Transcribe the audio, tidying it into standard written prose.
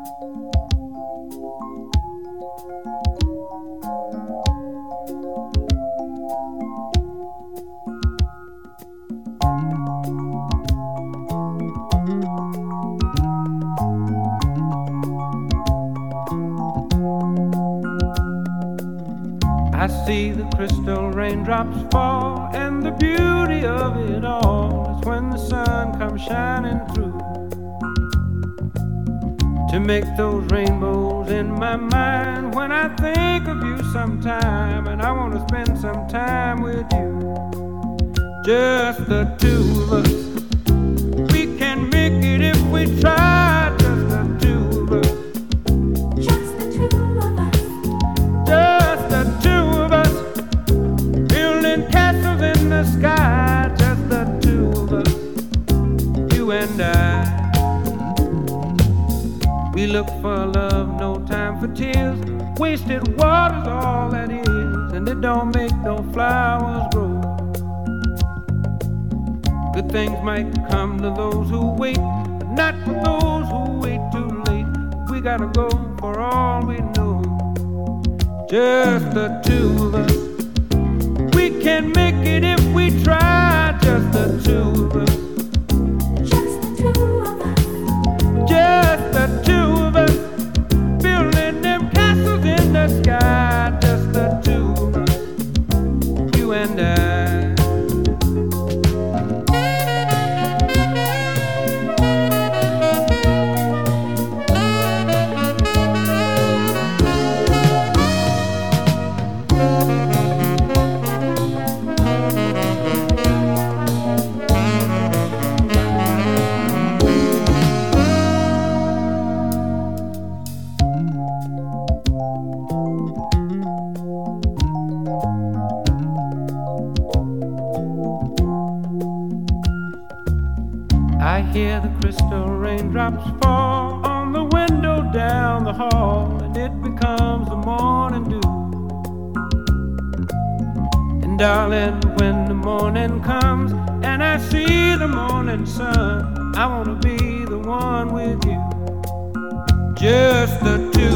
I see the crystal raindrops fall, and the beauty of it all is when the sun comes shining through to make those rainbows in my mind. When I think of you sometime, and I want to spend some time with you, just the two of us. We can make it if we try, just the two of us. Just the two of us. Just the two of us. Building castles in the sky, just the two of us. You and I. We look for love, no time for tears. Wasted water's all that is, and it don't make no flowers grow. Good things might come to those who wait, but not for those who wait too late. We gotta go for all we know. Just the two of us. We can make it if we try, just the two of us. Just the two of us. Just the two of us. Building them castles in the sky, just the two of us. You and I. I hear the crystal raindrops fall on the window down the hall, and it becomes the morning dew. And darling, when the morning comes and I see the morning sun, I wanna be the one with you. Just the two